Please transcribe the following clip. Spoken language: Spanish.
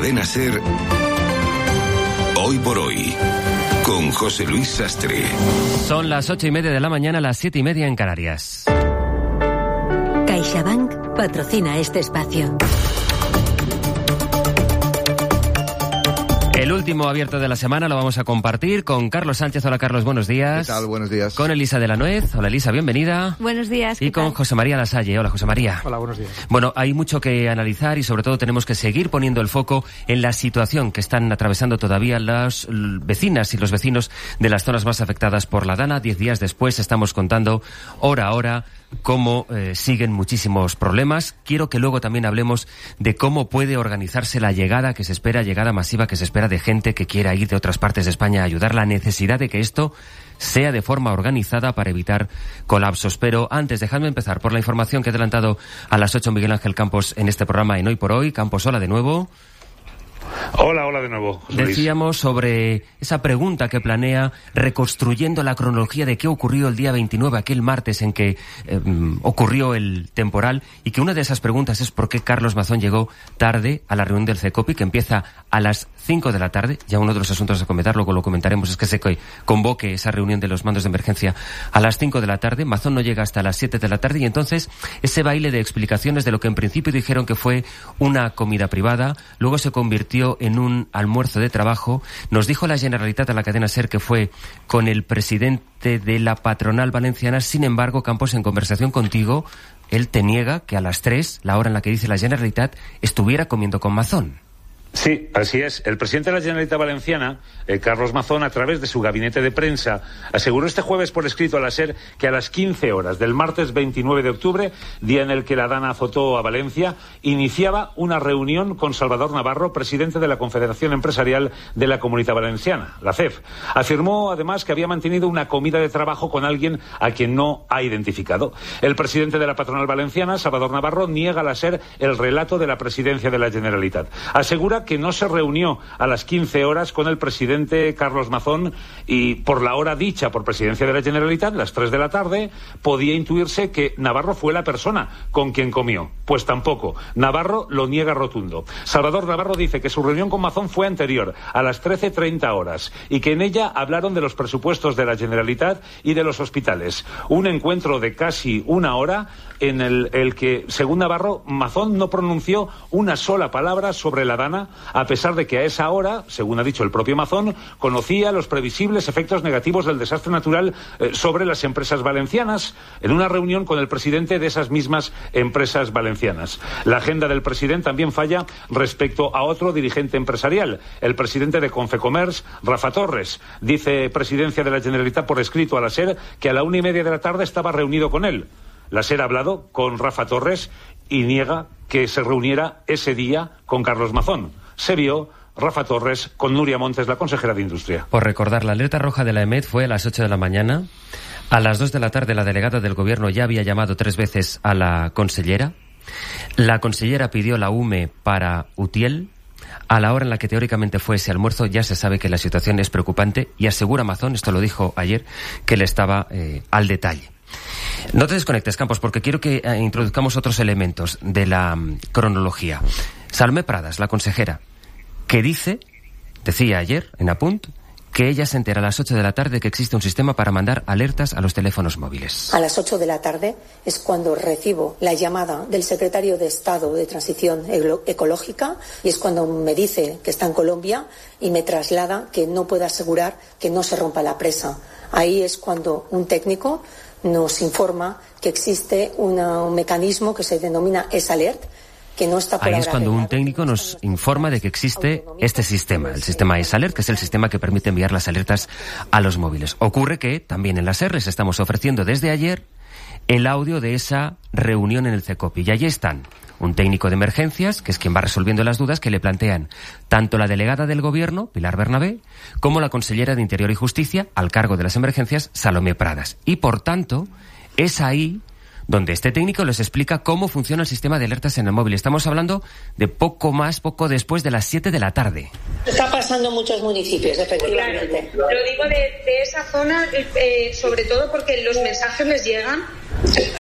Cadena SER, Hoy por Hoy, con José Luis Sastre. Son las 8:30 de la mañana, las 7:30 en Canarias. CaixaBank patrocina este espacio. El último abierto de la semana lo vamos a compartir con Carlos Sánchez. Hola, Carlos, buenos días. ¿Qué tal? Buenos días. Con Elisa de la Nuez. Hola, Elisa, bienvenida. Buenos días. Y con José María Lasalle. Hola, José María. Hola, buenos días. Bueno, hay mucho que analizar y sobre todo tenemos que seguir poniendo el foco en la situación que están atravesando todavía las vecinas y los vecinos de las zonas más afectadas por la Dana. 10 días después estamos contando hora a hora cómo siguen muchísimos problemas. Quiero que luego también hablemos de cómo puede organizarse la llegada que se espera, llegada masiva que se espera de gente que quiera ir de otras partes de España a ayudar, la necesidad de que esto sea de forma organizada para evitar colapsos. Pero antes, dejadme empezar por la información que he adelantado a las 8 Miguel Ángel Campos en este programa en Hoy por Hoy. Campos, hola de nuevo. Hola de nuevo. Decíamos sobre esa pregunta que planea reconstruyendo la cronología de qué ocurrió el día 29, aquel martes en que ocurrió el temporal, y que una de esas preguntas es por qué Carlos Mazón llegó tarde a la reunión del CECOPI, que empieza a las 5 de la tarde. Ya uno de los asuntos a comentar, luego lo comentaremos, es que se convoque esa reunión de los mandos de emergencia a las 5 de la tarde. Mazón no llega hasta las 7 de la tarde y entonces ese baile de explicaciones de lo que en principio dijeron que fue una comida privada, luego se convirtió en un almuerzo de trabajo. Nos dijo la Generalitat a la cadena SER que fue con el presidente de la patronal valenciana. Sin embargo, Campos, en conversación contigo, él te niega que a las 3, la hora en la que dice la Generalitat, estuviera comiendo con Mazón. Sí, así es. El presidente de la Generalitat Valenciana, Carlos Mazón, a través de su gabinete de prensa, aseguró este jueves por escrito a la SER que a las 15 horas del martes 29 de octubre, día en el que la Dana azotó a Valencia, iniciaba una reunión con Salvador Navarro, presidente de la Confederación Empresarial de la Comunitat Valenciana, la CEF. Afirmó además que había mantenido una comida de trabajo con alguien a quien no ha identificado. El presidente de la patronal valenciana, Salvador Navarro, niega a la SER el relato de la presidencia de la Generalitat. Asegura que no se reunió a las 15 horas con el presidente Carlos Mazón y por la hora dicha por presidencia de la Generalitat, las 3 de la tarde, podía intuirse que Navarro fue la persona con quien comió. Pues tampoco. Navarro lo niega rotundo. Salvador Navarro dice que su reunión con Mazón fue anterior, a las 13:30 horas, y que en ella hablaron de los presupuestos de la Generalitat y de los hospitales. Un encuentro de casi una hora en el que, según Navarro, Mazón no pronunció una sola palabra sobre la Dana, a pesar de que a esa hora, según ha dicho el propio Mazón, conocía los previsibles efectos negativos del desastre natural sobre las empresas valencianas, en una reunión con el presidente de esas mismas empresas valencianas. La agenda del presidente también falla respecto a otro dirigente empresarial, el presidente de Confecommerce, Rafa Torres. Dice Presidencia de la Generalitat por escrito a la SER que a la 1:30 de la tarde estaba reunido con él. La SER ha hablado con Rafa Torres y niega que se reuniera ese día con Carlos Mazón. Se vio Rafa Torres con Nuria Montes, la consejera de Industria. Por recordar, la alerta roja de la EMET fue a las 8 de la mañana. A las 2 de la tarde la delegada del Gobierno ya había llamado 3 veces a la consellera. La consellera pidió la UME para Utiel. A la hora en la que teóricamente fue ese almuerzo ya se sabe que la situación es preocupante y asegura Mazón, esto lo dijo ayer, que él estaba al detalle. No te desconectes, Campos, porque quiero que introduzcamos otros elementos de la cronología. Salomé Pradas, la consejera, que decía ayer en Apunt, que ella se entera a las 8 de la tarde que existe un sistema para mandar alertas a los teléfonos móviles. A las 8 de la tarde es cuando recibo la llamada del secretario de Estado de Transición Ecológica y es cuando me dice que está en Colombia y me traslada que no puede asegurar que no se rompa la presa. Ahí es cuando un técnico nos informa que existe un mecanismo que se denomina S-Alert, que no está por ahora. Ahí es cuando un técnico nos informa de que existe este sistema, el sistema S-Alert, que es el sistema que permite enviar las alertas a los móviles. Ocurre que también en la SER les estamos ofreciendo desde ayer el audio de esa reunión en el CECOPI. Y allí están un técnico de emergencias, que es quien va resolviendo las dudas que le plantean tanto la delegada del Gobierno, Pilar Bernabé, como la consellera de Interior y Justicia, al cargo de las emergencias, Salomé Pradas. Y, por tanto, es ahí donde este técnico les explica cómo funciona el sistema de alertas en el móvil. Estamos hablando de poco después de las 7 de la tarde. Está pasando en muchos municipios, efectivamente. Claro, lo digo de esa zona, sobre todo porque los mensajes les llegan